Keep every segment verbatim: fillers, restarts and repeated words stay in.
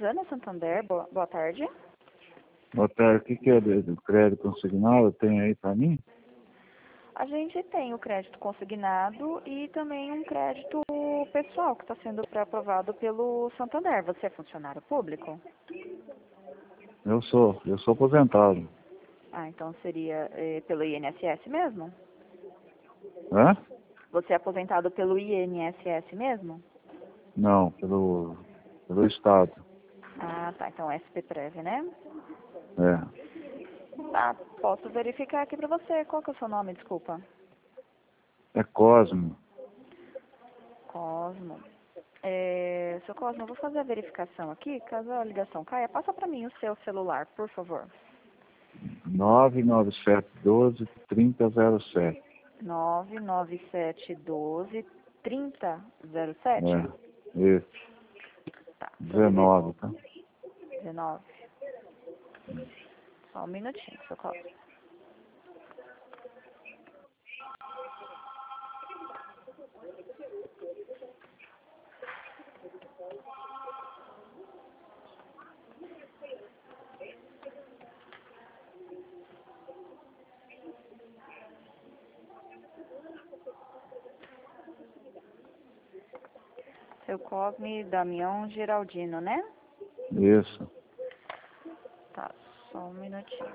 Rosana Santander, boa, boa tarde. Boa tarde, o que, que é do crédito consignado? Tem aí para mim? A gente tem o crédito consignado e também um crédito pessoal que está sendo pré-aprovado pelo Santander. Você é funcionário público? Eu sou, eu sou aposentado. Ah, então seria eh, pelo I N S S mesmo? Hã? Você é aposentado pelo I N S S mesmo? Não, pelo, pelo Estado. Ah, tá. Então S P Prev, né? É. Tá, posso verificar aqui pra você. Qual que é o seu nome, desculpa? É Cosmo. Cosmo. É, seu Cosmo, eu vou fazer a verificação aqui. Caso a ligação caia, passa pra mim o seu celular, por favor. nove nove sete um dois, três zero zero sete. nove nove sete um dois, três zero zero sete? É, isso. Tá, dezenove, tá? dezenove. Só um minutinho, seu Cosmo. Seu Cosme Damião Geraldino, né? Isso. Tá, só um minutinho.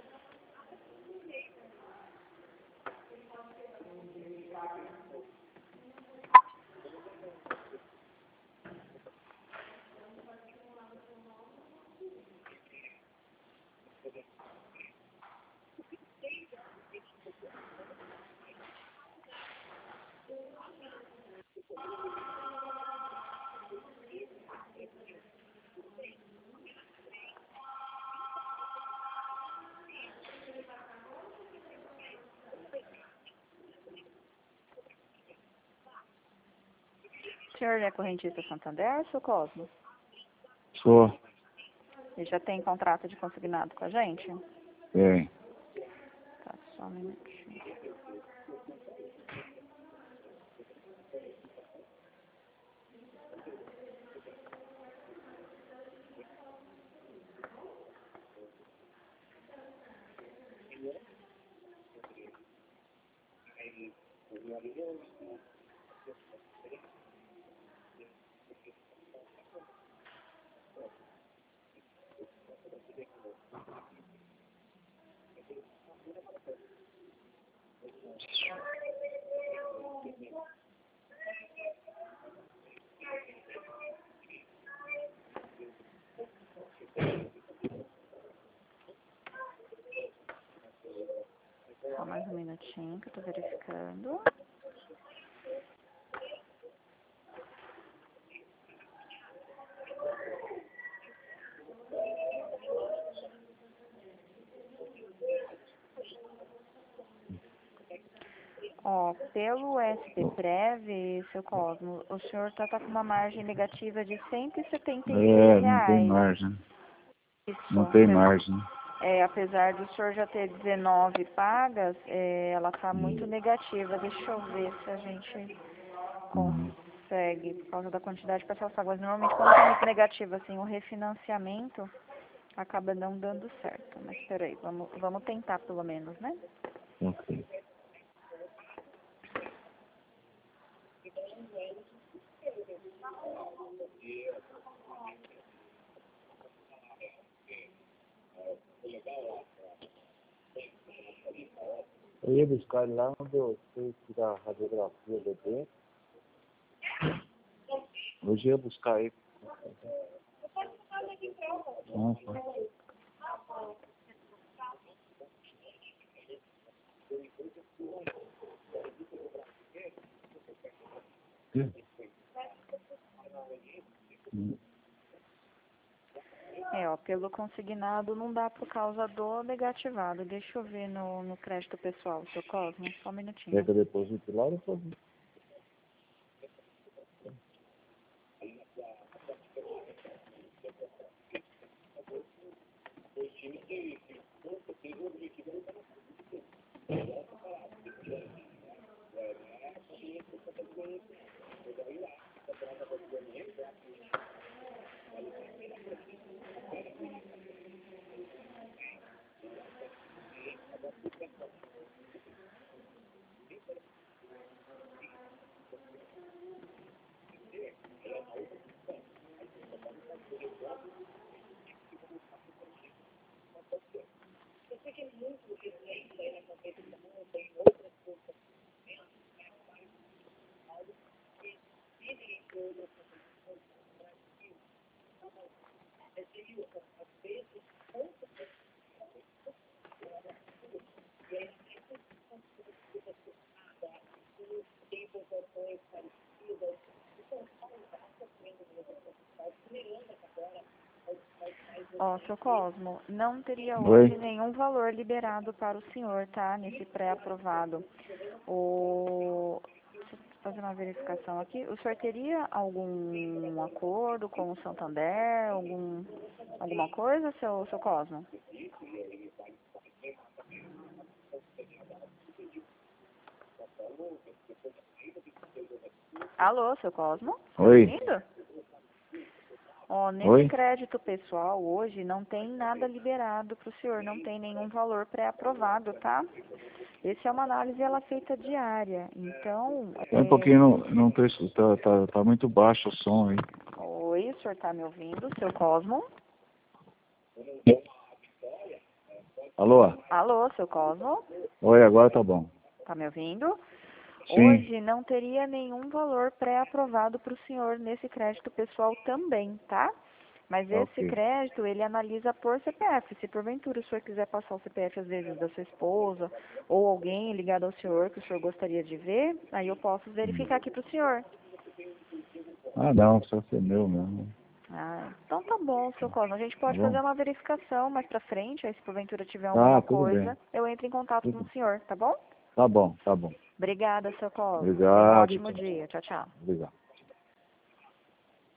O senhor é correntista Santander, seu Cosmo? Sou. Ele já tem contrato de consignado com a gente? Tem. Tá, só um minutinho. Só mais um minutinho que eu tô verificando. Ó, pelo S P Prev, seu Cosmo, o senhor tá, tá com uma margem negativa de cento e setenta e seis É, não tem reais. margem. Isso. Não tem Apes- margem. É, apesar do senhor já ter dezenove pagas, é, ela tá muito Hum. negativa. Deixa eu ver se a gente Hum. consegue, por causa da quantidade de parcelas pagas. Normalmente, quando tá muito negativa, assim, o refinanciamento acaba não dando certo. Mas peraí, vamos, vamos tentar pelo menos, né? Ok. Eu ia buscar ele lá onde eu fui tirar a radiografia do dedo. Hoje eu ia buscar ele. Ah, tá. Hum. É, ó, pelo consignado não dá por causa do negativado. Deixa eu ver no, no crédito pessoal, seu Cosmo, só um minutinho. Quer que eu deposite lá ou deposite? Ó, seu Cosmo, não teria Oi? hoje nenhum valor liberado para o senhor, tá? Nesse pré-aprovado. O... Deixa eu fazer uma verificação aqui. O senhor teria algum acordo com o Santander? Algum... Alguma coisa, seu, seu Cosmo? Alô, seu Cosmo? Tá me Oi? ouvindo? Ó, nesse Oi? crédito pessoal hoje não tem nada liberado para o senhor, não tem nenhum valor pré-aprovado, tá? Esse é uma análise ela é feita diária, então... É um É... pouquinho, não, não tô, escu- tá, tá, tá muito baixo o som aí. Oi, o senhor tá me ouvindo, seu Cosmo? Alô? Alô, seu Cosmo? Oi, agora tá bom. Tá me ouvindo? Sim. Hoje não teria nenhum valor pré-aprovado para o senhor nesse crédito pessoal também, tá? Mas esse Ok. crédito, ele analisa por C P F. Se porventura o senhor quiser passar o C P F, às vezes, da sua esposa ou alguém ligado ao senhor que o senhor gostaria de ver, aí eu posso verificar aqui para o senhor. Ah, não, precisa ser meu mesmo. Ah, então tá bom, seu Cosmo. A gente Tá pode bom? fazer uma verificação mais pra frente, aí se porventura tiver Ah, alguma tudo bem. coisa, eu entro em contato com Tudo. o senhor, tá bom? Tá bom, tá bom. Obrigada, seu Cosmo. Tenha um Obrigado. ótimo Tchau, dia. Tchau, tchau. obrigado.